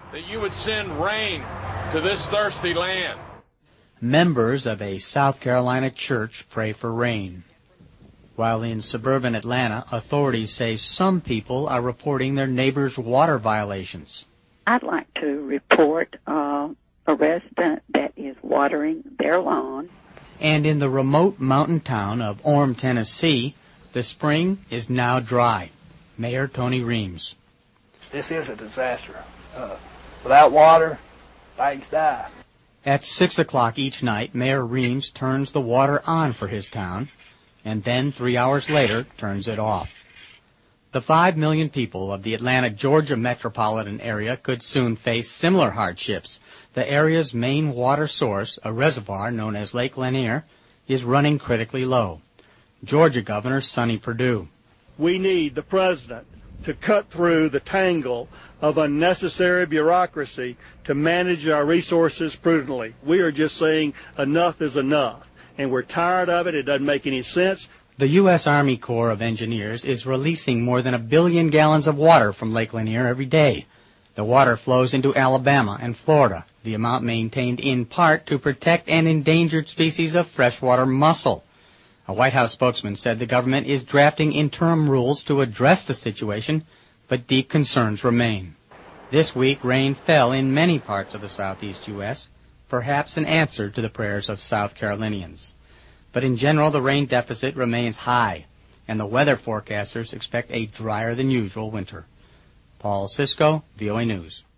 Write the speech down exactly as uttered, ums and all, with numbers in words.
that you would send rain to this thirsty land. Members of a South Carolina church pray for rain. While in suburban Atlanta, authorities say some people are reporting their neighbors' water violations. I'd like to report uh, a resident that is watering their lawn. And in the remote mountain town of Orem, Tennessee, the spring is now dry. Mayor Tony Reams. This is a disaster. Uh, without water, things die. At six o'clock each night, Mayor Reams turns the water on for his town, and then three hours later turns it off. The five million people of the Atlanta, Georgia metropolitan area could soon face similar hardships. The area's main water source, a reservoir known as Lake Lanier, is running critically low. Georgia Governor Sonny Perdue. We need the president to cut through the tangle of unnecessary bureaucracy to manage our resources prudently. We are just saying enough is enough, and we're tired of it. It doesn't make any sense. The U S Army Corps of Engineers is releasing more than a billion gallons of water from Lake Lanier every day. The water flows into Alabama and Florida, the amount maintained in part to protect an endangered species of freshwater mussel. A White House spokesman said the government is drafting interim rules to address the situation, but deep concerns remain. This week, rain fell in many parts of the southeast U S, perhaps an answer to the prayers of South Carolinians. But in general, the rain deficit remains high, and the weather forecasters expect a drier-than-usual winter. Paul Cisco, V O A News.